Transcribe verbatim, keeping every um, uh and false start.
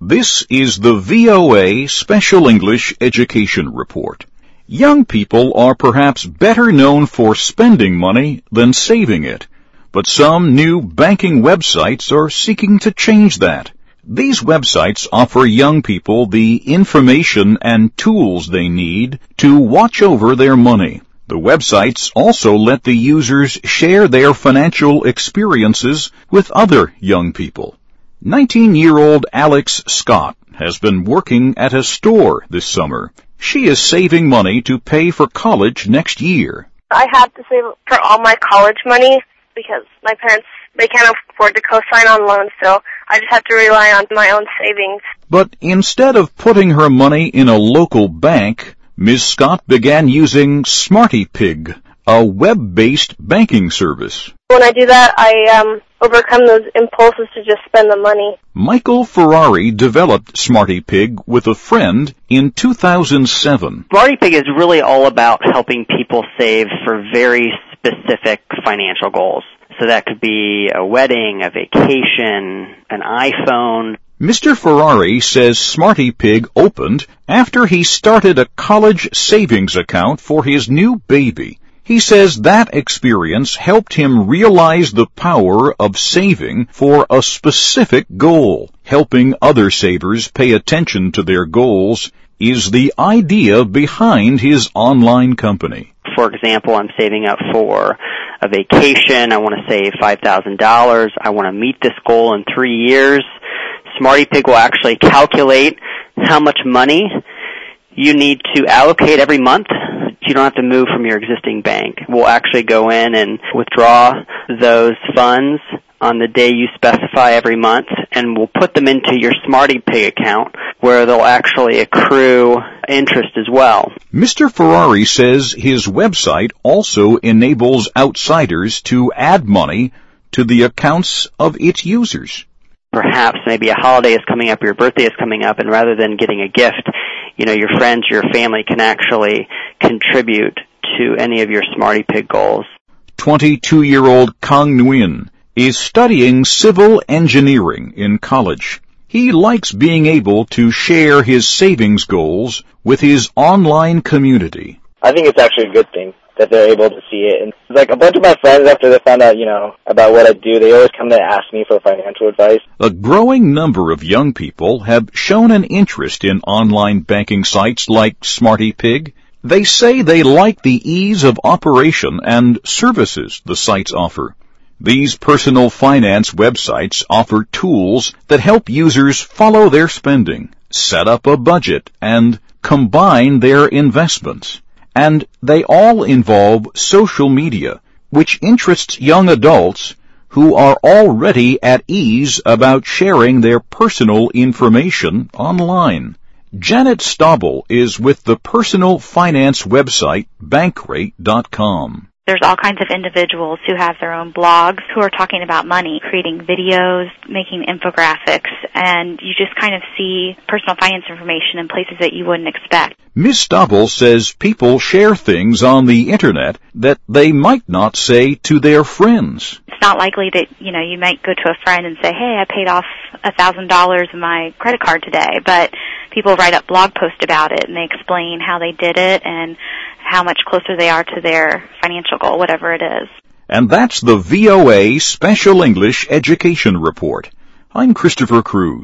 This is the V O A Special English Education Report. Young people are perhaps better known for spending money than saving it, but some new banking websites are seeking to change that. These websites offer young people the information and tools they need to watch over their money. The websites also let the users share their financial experiences with other young people. nineteen-year-old Alex Scott has been working at a store this summer. She is saving money to pay for college next year. I have to save for all my college money because my parents, they can't afford to co-sign on loans, so I just have to rely on my own savings. But instead of putting her money in a local bank, Miz Scott began using SmartyPig, a web-based banking service. When I do that, I um, overcome those impulses to just spend the money. Michael Ferrari developed SmartyPig with a friend in two thousand seven. SmartyPig is really all about helping people save for very specific financial goals. So that could be a wedding, a vacation, an iPhone. Mister Ferrari says SmartyPig opened after he started a college savings account for his new baby. He says that experience helped him realize the power of saving for a specific goal. Helping other savers pay attention to their goals is the idea behind his online company. For example, I'm saving up for a vacation. I want to save five thousand dollars. I want to meet this goal in three years. SmartyPig will actually calculate how much money you need to allocate every month. You don't have to move from your existing bank. We'll actually go in and withdraw those funds on the day you specify every month, and we'll put them into your SmartyPig account where they'll actually accrue interest as well. Mister Ferrari says his website also enables outsiders to add money to the accounts of its users. Perhaps maybe a holiday is coming up, your birthday is coming up, and rather than getting a gift, you know, your friends, your family can actually contribute to any of your SmartyPig goals. twenty-two-year-old Kang Nguyen is studying civil engineering in college. He likes being able to share his savings goals with his online community. I think it's actually a good thing that they're able to see it. And like a bunch of my friends, after they found out, you know, about what I do, they always come to ask me for financial advice. A growing number of young people have shown an interest in online banking sites like SmartyPig. They say they like the ease of operation and services the sites offer. These personal finance websites offer tools that help users follow their spending, set up a budget, and combine their investments. And they all involve social media, which interests young adults who are already at ease about sharing their personal information online. Janet Stobble is with the personal finance website Bankrate dot com. There's all kinds of individuals who have their own blogs who are talking about money, creating videos, making infographics, and you just kind of see personal finance information in places that you wouldn't expect. Miz Stobble says people share things on the Internet that they might not say to their friends. It's not likely that, you know, you might go to a friend and say, hey, I paid off one thousand dollars in my credit card today, but people write up blog posts about it, and they explain how they did it and how much closer they are to their financial goal, whatever it is. And that's the V O A Special English Education Report. I'm Christopher Cruz.